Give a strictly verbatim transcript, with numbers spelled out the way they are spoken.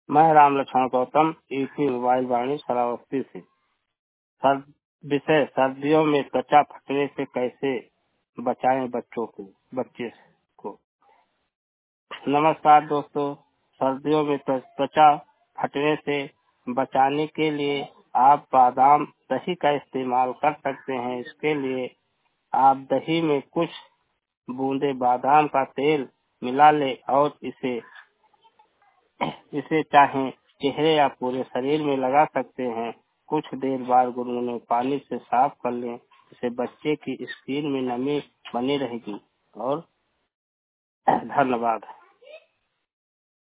मैं राम लक्ष्मण गौतम ईसी मोबाइल वाणी श्रावस्ती से। सर विषय सर्दियों में त्वचा फटने से कैसे बचाएं बच्चों को बच्चे को। नमस्कार दोस्तों, सर्दियों में त्वचा फटने से बचाने के लिए आप बादाम दही का इस्तेमाल कर सकते हैं। इसके लिए आप दही में कुछ बूंदे बादाम का तेल मिला ले और इसे इसे चाहे चेहरे या पूरे शरीर में लगा सकते हैं। कुछ देर बाद गुनगुने पानी से साफ कर लें। इससे बच्चे की स्किन में नमी बनी रहेगी। और धन्यवाद।